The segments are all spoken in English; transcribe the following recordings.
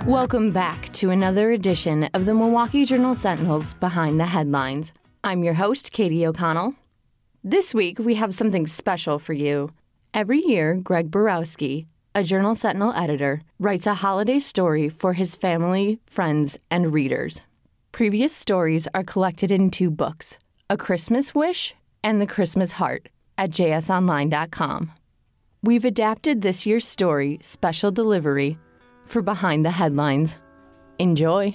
Welcome back to another edition of the Milwaukee Journal-Sentinel's Behind the Headlines. I'm your host, Katie O'Connell. This week, we have something special for you. Every year, Greg Borowski, a Journal-Sentinel editor, writes a holiday story for his family, friends, and readers. Previous stories are collected in 2 books, A Christmas Wish and The Christmas Heart, at jsonline.com. We've adapted this year's story, Special Delivery, for Behind the Headlines. Enjoy.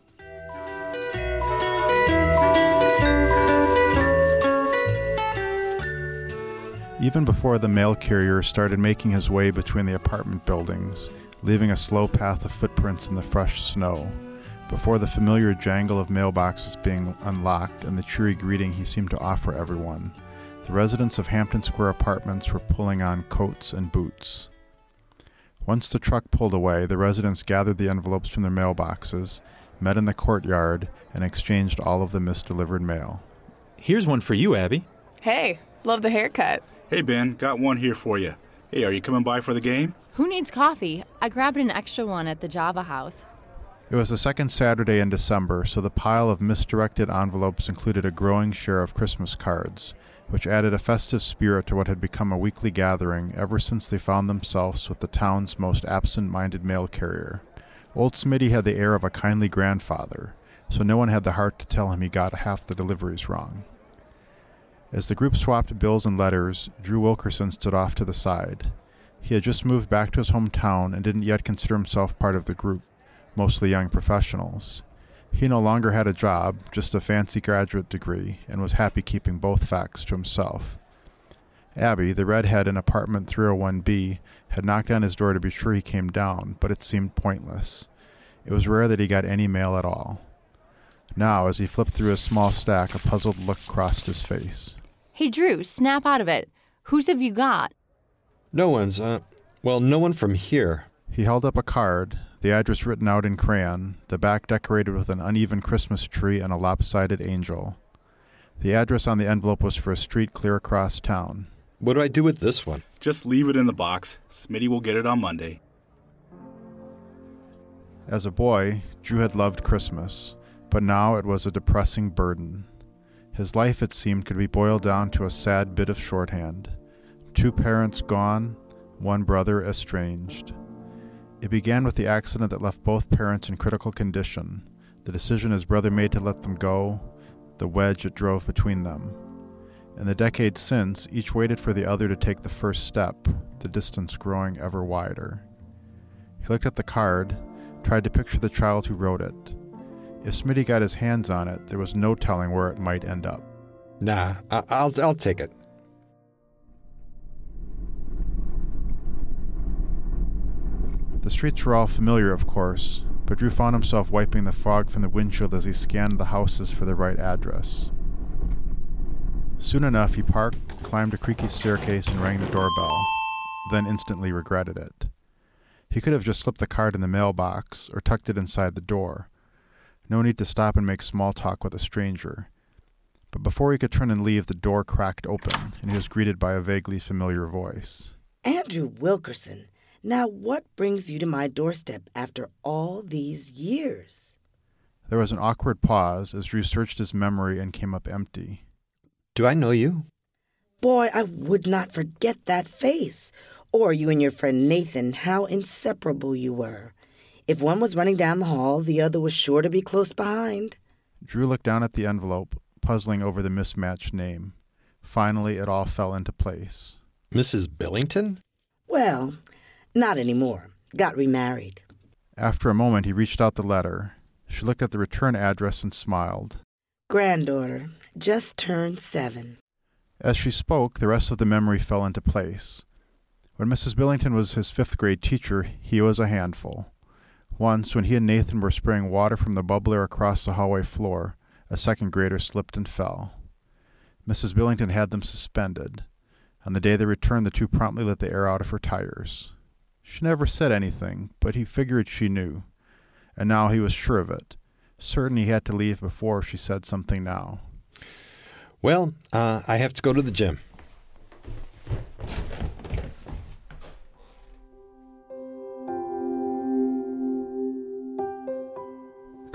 Even before the mail carrier started making his way between the apartment buildings, leaving a slow path of footprints in the fresh snow, before the familiar jangle of mailboxes being unlocked and the cheery greeting he seemed to offer everyone, the residents of Hampton Square Apartments were pulling on coats and boots. Once the truck pulled away, the residents gathered the envelopes from their mailboxes, met in the courtyard, and exchanged all of the misdelivered mail. Here's one for you, Abby. Hey, love the haircut. Hey, Ben, got one here for you. Hey, are you coming by for the game? Who needs coffee? I grabbed an extra one at the Java House. It was the second Saturday in December, so the pile of misdirected envelopes included a growing share of Christmas cards, which added a festive spirit to what had become a weekly gathering ever since they found themselves with the town's most absent-minded mail carrier. Old Smitty had the air of a kindly grandfather, so no one had the heart to tell him he got half the deliveries wrong. As the group swapped bills and letters, Drew Wilkerson stood off to the side. He had just moved back to his hometown and didn't yet consider himself part of the group, mostly young professionals. He no longer had a job, just a fancy graduate degree, and was happy keeping both facts to himself. Abby, the redhead in apartment 301B, had knocked on his door to be sure he came down, but it seemed pointless. It was rare that he got any mail at all. Now, as he flipped through his small stack, a puzzled look crossed his face. Hey, Drew, snap out of it. Whose have you got? No one's, no one from here. He held up a card, the address written out in crayon, the back decorated with an uneven Christmas tree and a lopsided angel. The address on the envelope was for a street clear across town. What do I do with this one? Just leave it in the box. Smitty will get it on Monday. As a boy, Drew had loved Christmas, but now it was a depressing burden. His life, it seemed, could be boiled down to a sad bit of shorthand. 2 parents gone, 1 brother estranged. It began with the accident that left both parents in critical condition, the decision his brother made to let them go, the wedge it drove between them. In the decades since, each waited for the other to take the first step, the distance growing ever wider. He looked at the card, tried to picture the child who wrote it. If Smitty got his hands on it, there was no telling where it might end up. Nah, I'll take it. The streets were all familiar, of course, but Drew found himself wiping the fog from the windshield as he scanned the houses for the right address. Soon enough, he parked, climbed a creaky staircase, and rang the doorbell, then instantly regretted it. He could have just slipped the card in the mailbox or tucked it inside the door. No need to stop and make small talk with a stranger. But before he could turn and leave, the door cracked open, and he was greeted by a vaguely familiar voice. Andrew Wilkerson. Now, what brings you to my doorstep after all these years? There was an awkward pause as Drew searched his memory and came up empty. Do I know you? Boy, I would not forget that face. Or you and your friend Nathan, how inseparable you were. If one was running down the hall, the other was sure to be close behind. Drew looked down at the envelope, puzzling over the mismatched name. Finally, it all fell into place. Mrs. Billington? Well, not anymore. Got remarried. After a moment, he reached out the letter. She looked at the return address and smiled. Granddaughter, just turned 7. As she spoke, the rest of the memory fell into place. When Mrs. Billington was his 5th grade teacher, he was a handful. Once, when he and Nathan were spraying water from the bubbler across the hallway floor, a 2nd grader slipped and fell. Mrs. Billington had them suspended. On the day they returned, the 2 promptly let the air out of her tires. She never said anything, but he figured she knew. And now he was sure of it. Certain he had to leave before she said something now. Well, I have to go to the gym.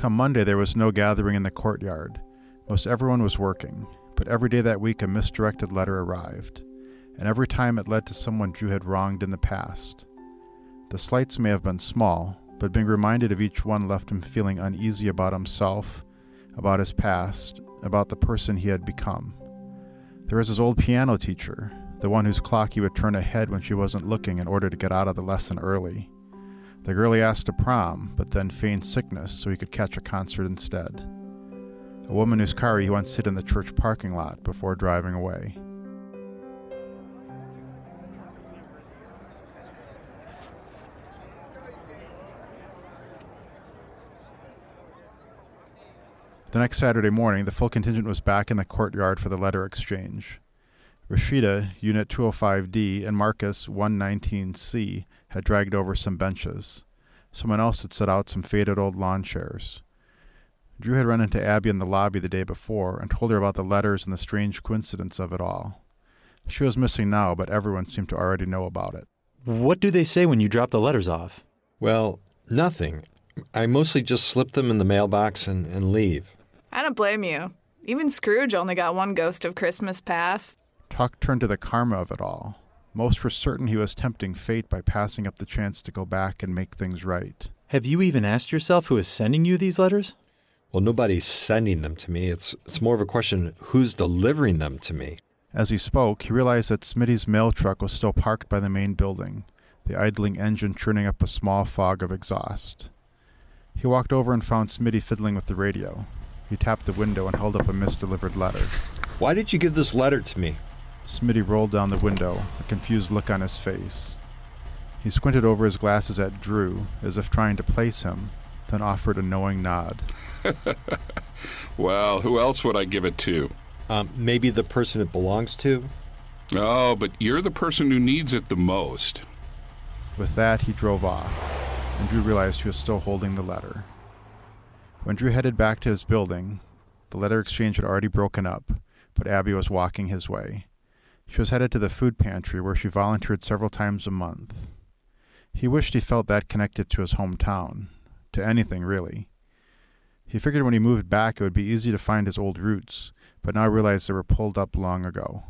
Come Monday, there was no gathering in the courtyard. Most everyone was working, but every day that week a misdirected letter arrived, and every time it led to someone Drew had wronged in the past. The slights may have been small, but being reminded of each one left him feeling uneasy about himself, about his past, about the person he had become. There was his old piano teacher, the one whose clock he would turn ahead when she wasn't looking in order to get out of the lesson early. The girl he asked to prom, but then feigned sickness so he could catch a concert instead. A woman whose car he once hid in the church parking lot before driving away. The next Saturday morning, the full contingent was back in the courtyard for the letter exchange. Rashida, Unit 205D, and Marcus, 119C, had dragged over some benches. Someone else had set out some faded old lawn chairs. Drew had run into Abby in the lobby the day before and told her about the letters and the strange coincidence of it all. She was missing now, but everyone seemed to already know about it. What do they say when you drop the letters off? Well, nothing. I mostly just slip them in the mailbox and leave. I don't blame you. Even Scrooge only got one ghost of Christmas past. Talk turned to the karma of it all. Most were certain he was tempting fate by passing up the chance to go back and make things right. Have you even asked yourself who is sending you these letters? Well, nobody's sending them to me. It's more of a question, who's delivering them to me? As he spoke, he realized that Smitty's mail truck was still parked by the main building, the idling engine churning up a small fog of exhaust. He walked over and found Smitty fiddling with the radio. He tapped the window and held up a misdelivered letter. Why did you give this letter to me? Smitty rolled down the window, a confused look on his face. He squinted over his glasses at Drew, as if trying to place him, then offered a knowing nod. Well, who else would I give it to? Maybe the person it belongs to? Oh, but you're the person who needs it the most. With that, he drove off, and Drew realized he was still holding the letter. When Drew headed back to his building, the letter exchange had already broken up, but Abby was walking his way. She was headed to the food pantry where she volunteered several times a month. He wished he felt that connected to his hometown, to anything really. He figured when he moved back it would be easy to find his old roots, but now realized they were pulled up long ago.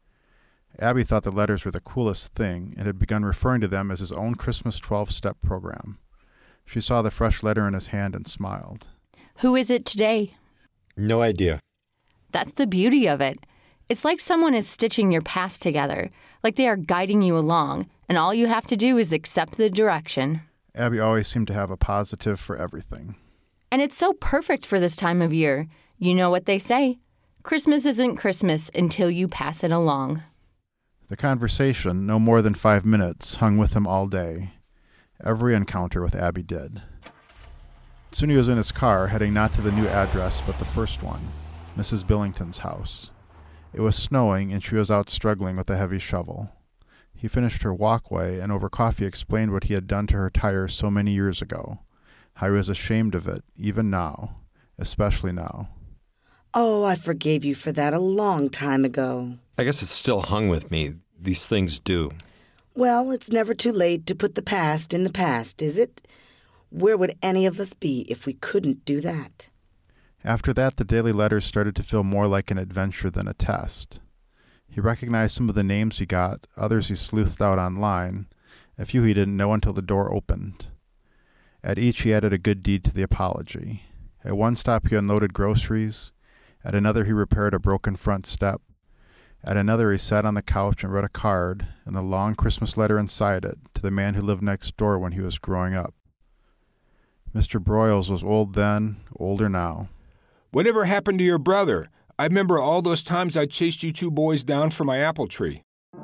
Abby thought the letters were the coolest thing and had begun referring to them as his own Christmas 12-step program. She saw the fresh letter in his hand and smiled. Who is it today? No idea. That's the beauty of it. It's like someone is stitching your past together, like they are guiding you along, and all you have to do is accept the direction. Abby always seemed to have a positive for everything. And it's so perfect for this time of year. You know what they say. Christmas isn't Christmas until you pass it along. The conversation, no more than 5 minutes, hung with him all day. Every encounter with Abby did. Soon he was in his car, heading not to the new address, but the first one, Mrs. Billington's house. It was snowing, and she was out struggling with a heavy shovel. He finished her walkway, and over coffee explained what he had done to her tires so many years ago, how he was ashamed of it, even now, especially now. Oh, I forgave you for that a long time ago. I guess it's still hung with me. These things do. Well, it's never too late to put the past in the past, is it? Where would any of us be if we couldn't do that? After that, the daily letters started to feel more like an adventure than a test. He recognized some of the names he got, others he sleuthed out online, a few he didn't know until the door opened. At each he added a good deed to the apology. At one stop he unloaded groceries, at another he repaired a broken front step, at another he sat on the couch and wrote a card, and the long Christmas letter inside it, to the man who lived next door when he was growing up. Mr. Broyles was old then, older now. Whatever happened to your brother? I remember all those times I chased you two boys down from my apple tree.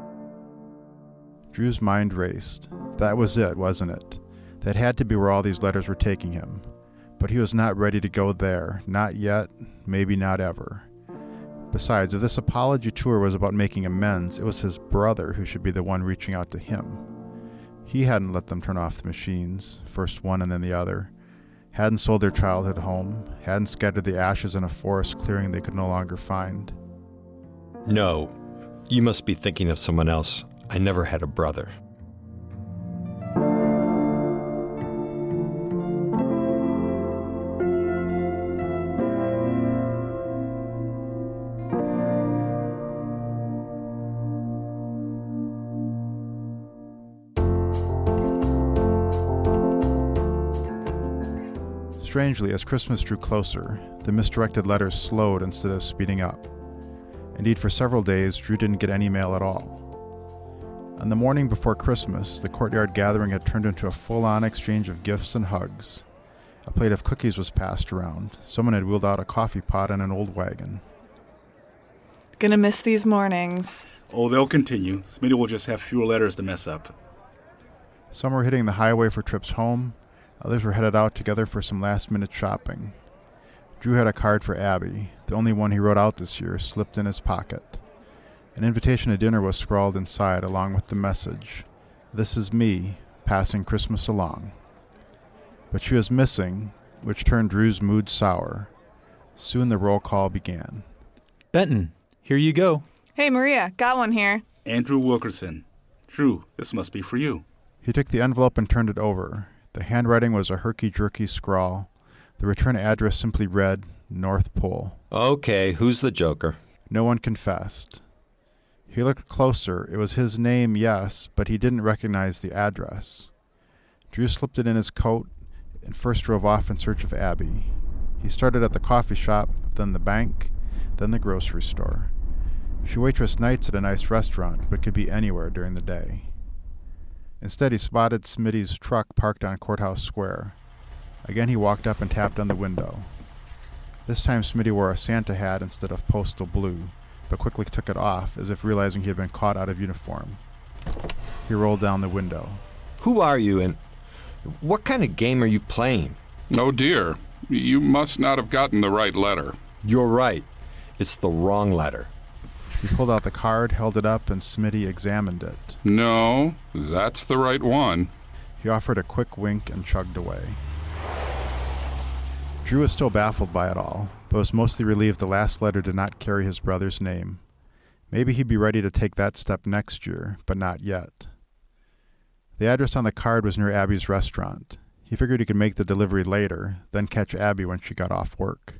Drew's mind raced. That was it, wasn't it? That had to be where all these letters were taking him. But he was not ready to go there. Not yet, maybe not ever. Besides, if this apology tour was about making amends, it was his brother who should be the one reaching out to him. He hadn't let them turn off the machines, first one and then the other. Hadn't sold their childhood home, hadn't scattered the ashes in a forest clearing they could no longer find. No, you must be thinking of someone else. I never had a brother. Strangely, as Christmas drew closer, the misdirected letters slowed instead of speeding up. Indeed, for several days, Drew didn't get any mail at all. On the morning before Christmas, the courtyard gathering had turned into a full-on exchange of gifts and hugs. A plate of cookies was passed around. Someone had wheeled out a coffee pot and an old wagon. Gonna miss these mornings. Oh, they'll continue. Smitty will just have fewer letters to mess up. Some were hitting the highway for trips home. Others were headed out together for some last-minute shopping. Drew had a card for Abby. The only one he wrote out this year slipped in his pocket. An invitation to dinner was scrawled inside along with the message, "This is me, passing Christmas along." But she was missing, which turned Drew's mood sour. Soon the roll call began. Benton, here you go. Hey, Maria, got one here. Andrew Wilkerson. Drew, this must be for you. He took the envelope and turned it over. The handwriting was a herky-jerky scrawl. The return address simply read, North Pole. Okay, who's the joker? No one confessed. He looked closer. It was his name, yes, but he didn't recognize the address. Drew slipped it in his coat and first drove off in search of Abby. He started at the coffee shop, then the bank, then the grocery store. She waitressed nights at a nice restaurant, but could be anywhere during the day. Instead, he spotted Smitty's truck parked on Courthouse Square. Again, he walked up and tapped on the window. This time, Smitty wore a Santa hat instead of postal blue, but quickly took it off, as if realizing he had been caught out of uniform. He rolled down the window. Who are you, and what kind of game are you playing? Oh dear, you must not have gotten the right letter. You're right. It's the wrong letter. He pulled out the card, held it up, and Smitty examined it. No, that's the right one. He offered a quick wink and chugged away. Drew was still baffled by it all, but was mostly relieved the last letter did not carry his brother's name. Maybe he'd be ready to take that step next year, but not yet. The address on the card was near Abby's restaurant. He figured he could make the delivery later, then catch Abby when she got off work.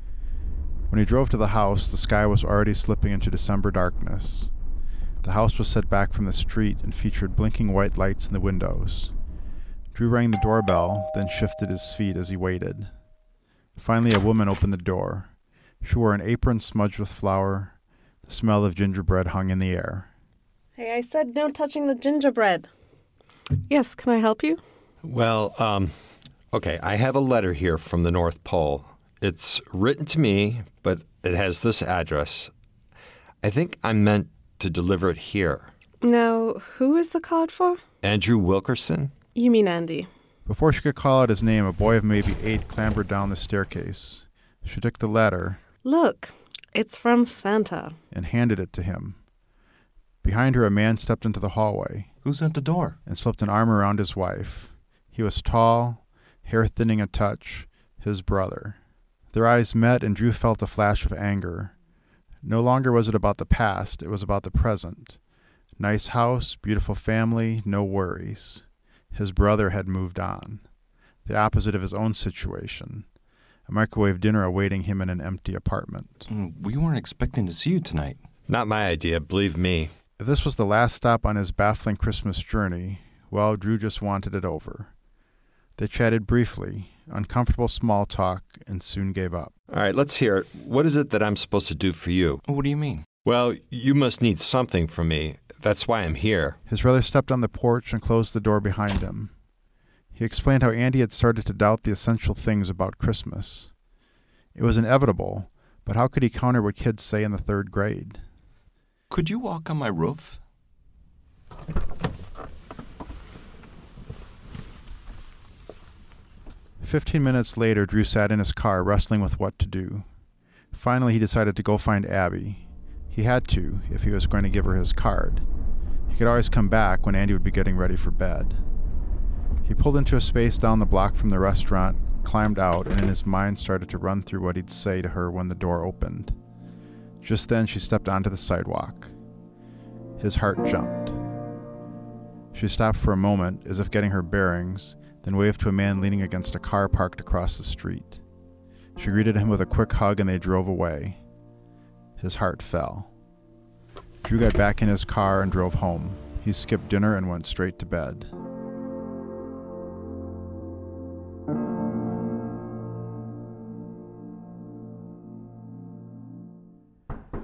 When he drove to the house, the sky was already slipping into December darkness. The house was set back from the street and featured blinking white lights in the windows. Drew rang the doorbell, then shifted his feet as he waited. Finally, a woman opened the door. She wore an apron smudged with flour. The smell of gingerbread hung in the air. Hey, I said no touching the gingerbread. Yes, can I help you? Well, okay, I have a letter here from the North Pole. It's written to me, but it has this address. I think I'm meant to deliver it here. Now, who is the card for? Andrew Wilkerson? You mean Andy. Before she could call out his name, a boy of maybe 8 clambered down the staircase. She took the letter. Look, it's from Santa. And handed it to him. Behind her, a man stepped into the hallway. Who's at the door? And slipped an arm around his wife. He was tall, hair thinning a touch, his brother. Their eyes met, and Drew felt a flash of anger. No longer was it about the past, it was about the present. Nice house, beautiful family, no worries. His brother had moved on. The opposite of his own situation. A microwave dinner awaiting him in an empty apartment. We weren't expecting to see you tonight. Not my idea, believe me. If this was the last stop on his baffling Christmas journey, well, Drew just wanted it over. They chatted briefly, uncomfortable small talk, and soon gave up. All right, let's hear it. What is it that I'm supposed to do for you? What do you mean? Well, you must need something from me. That's why I'm here. His brother stepped on the porch and closed the door behind him. He explained how Andy had started to doubt the essential things about Christmas. It was inevitable, but how could he counter what kids say in the 3rd grade? Could you walk on my roof? "15 minutes later, Drew sat in his car, wrestling with what to do. Finally, he decided to go find Abby. He had to, if he was going to give her his card. He could always come back when Andy would be getting ready for bed. He pulled into a space down the block from the restaurant, climbed out, and in his mind started to run through what he'd say to her when the door opened. Just then, she stepped onto the sidewalk. His heart jumped. She stopped for a moment, as if getting her bearings, then waved to a man leaning against a car parked across the street. She greeted him with a quick hug and they drove away. His heart fell. Drew got back in his car and drove home. He skipped dinner and went straight to bed.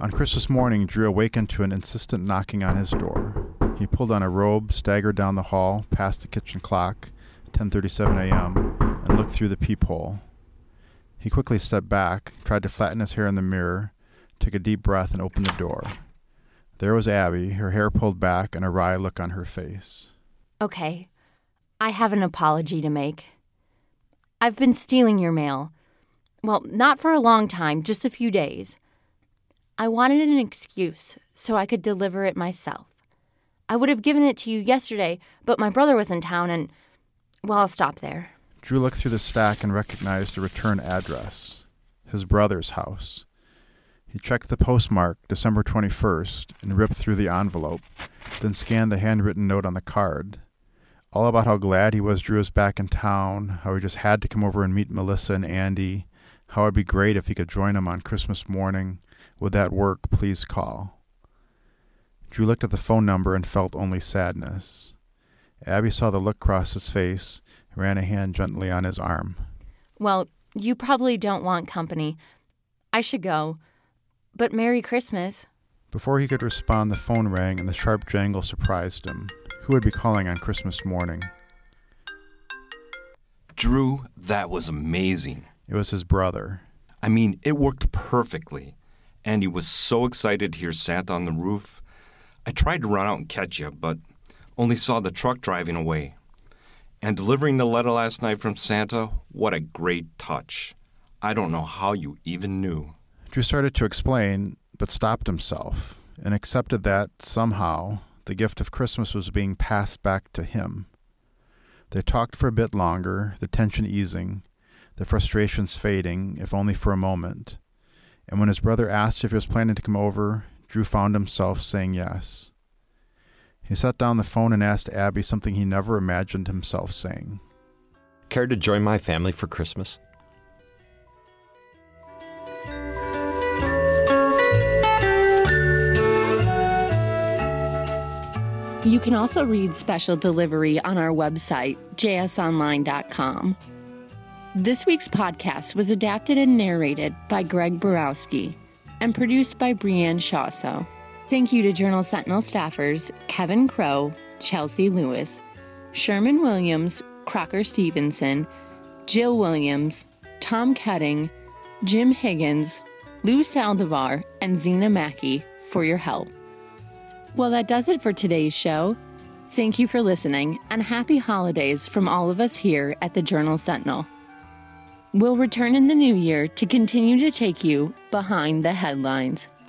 On Christmas morning, Drew awakened to an insistent knocking on his door. He pulled on a robe, staggered down the hall, past the kitchen clock, 10:37 a.m., and looked through the peephole. He quickly stepped back, tried to flatten his hair in the mirror, took a deep breath, and opened the door. There was Abby, her hair pulled back and a wry look on her face. Okay, I have an apology to make. I've been stealing your mail. Well, not for a long time, just a few days. I wanted an excuse so I could deliver it myself. I would have given it to you yesterday, but my brother was in town and, well, I'll stop there. Drew looked through the stack and recognized a return address. His brother's house. He checked the postmark, December 21st, and ripped through the envelope, then scanned the handwritten note on the card. All about how glad he was Drew was back in town, how he just had to come over and meet Melissa and Andy, how it'd be great if he could join them on Christmas morning. Would that work? Please call. Drew looked at the phone number and felt only sadness. Abby saw the look cross his face and ran a hand gently on his arm. Well, you probably don't want company. I should go. But Merry Christmas. Before he could respond, the phone rang and the sharp jangle surprised him. Who would be calling on Christmas morning? Drew, that was amazing. It was his brother. I mean, it worked perfectly. Andy was so excited to hear Santa on the roof. I tried to run out and catch you, but only saw the truck driving away. And delivering the letter last night from Santa, what a great touch. I don't know how you even knew. Drew started to explain, but stopped himself, and accepted that, somehow, the gift of Christmas was being passed back to him. They talked for a bit longer, the tension easing, the frustrations fading, if only for a moment. And when his brother asked if he was planning to come over, Drew found himself saying yes. He set down the phone and asked Abby something he never imagined himself saying. Care to join my family for Christmas? You can also read special delivery on our website, jsonline.com. This week's podcast was adapted and narrated by Greg Borowski and produced by Brianne Shawso. Thank you to Journal Sentinel staffers Kevin Crow, Chelsea Lewis, Sherman Williams, Crocker Stevenson, Jill Williams, Tom Ketting, Jim Higgins, Lou Saldivar, and Zena Mackey for your help. Well, that does it for today's show. Thank you for listening, and happy holidays from all of us here at the Journal Sentinel. We'll return in the new year to continue to take you behind the headlines.